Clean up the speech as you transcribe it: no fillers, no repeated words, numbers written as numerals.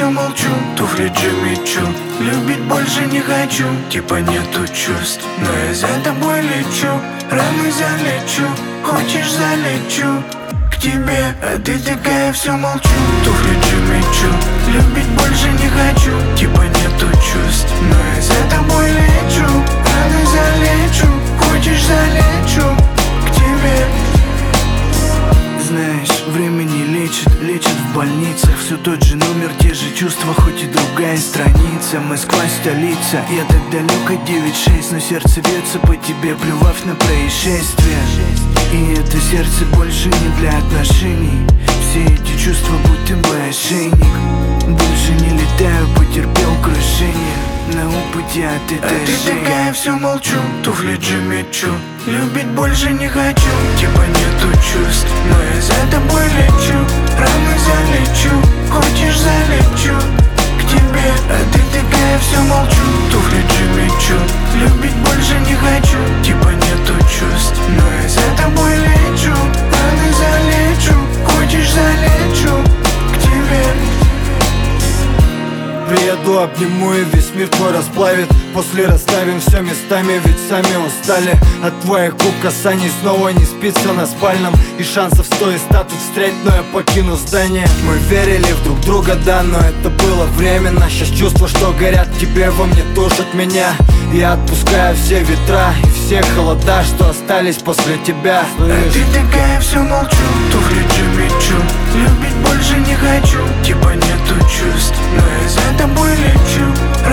все молчу, туфли Джимми-Чу. Любить больше не хочу, типа нету чувств. Но я за тобой лечу, раны залечу. Хочешь, залечу к тебе, а ты такая все молчу. Туфли Джимми-Чу. Любить больше не хочу, типа нету чувств. Но я за тобой лечу, раны залечу. Хочешь, залечу к тебе. Знаешь, время не лечит, лечит в больницах. Все тот же номер, те же чувства, хоть и другая страница. Москва, столица, я так далек от 9-6, но сердце бьется по тебе, плював на происшествие. И это сердце больше не для отношений. Все эти чувства будто бы ошейник. Больше не летаю, потерпел крушение на опыте от этой жизни. Ты такая, все молчу, туфли Джимми-Чу. Любить больше не хочу, типа нету чувств. Но я за тобой лечу, раны залечу. Хочешь, залечу к тебе, а ты такая, все молчу. Туфли Джимми-Чу. Любить больше не хочу, типа нету чувств. Но я за тобой лечу, раны залечу. Хочешь, залечу к тебе. Приеду, обниму и весь мир твой расплавит. После расставим все местами, ведь сами устали от твоих губ касаний. Снова не спится на спальном, и шансов 100 и 100 тут встретить, но я покину здание. Мы верили в друг друга, да, но это было временно. Сейчас чувства, что горят в тебе, во мне тушат меня. Я отпускаю все ветра и все холода, что остались после тебя. А ты такая, все молчу, туфли Джимми-Чу. Любить больше не хочу, типа нету чувств. Но я за тобой лечу,